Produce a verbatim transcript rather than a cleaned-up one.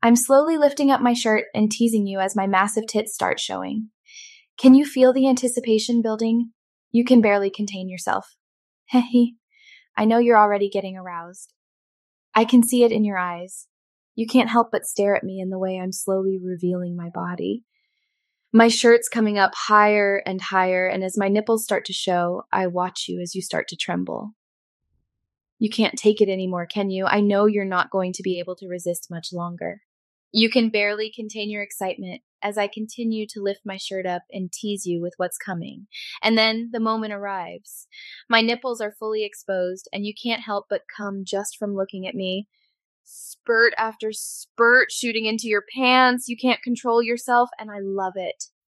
I'm slowly lifting up my shirt and teasing you as my massive tits start showing. Can you feel the anticipation building? You can barely contain yourself. Hehe, I know you're already getting aroused. I can see it in your eyes. You can't help but stare at me in the way I'm slowly revealing my body. My shirt's coming up higher and higher, and as my nipples start to show, I watch you as you start to tremble. You can't take it anymore, can you? I know you're not going to be able to resist much longer. You can barely contain your excitement as I continue to lift my shirt up and tease you with what's coming. And then the moment arrives. My nipples are fully exposed, and you can't help but come just from looking at me. Spurt after spurt shooting into your pants. You can't control yourself, and I love it.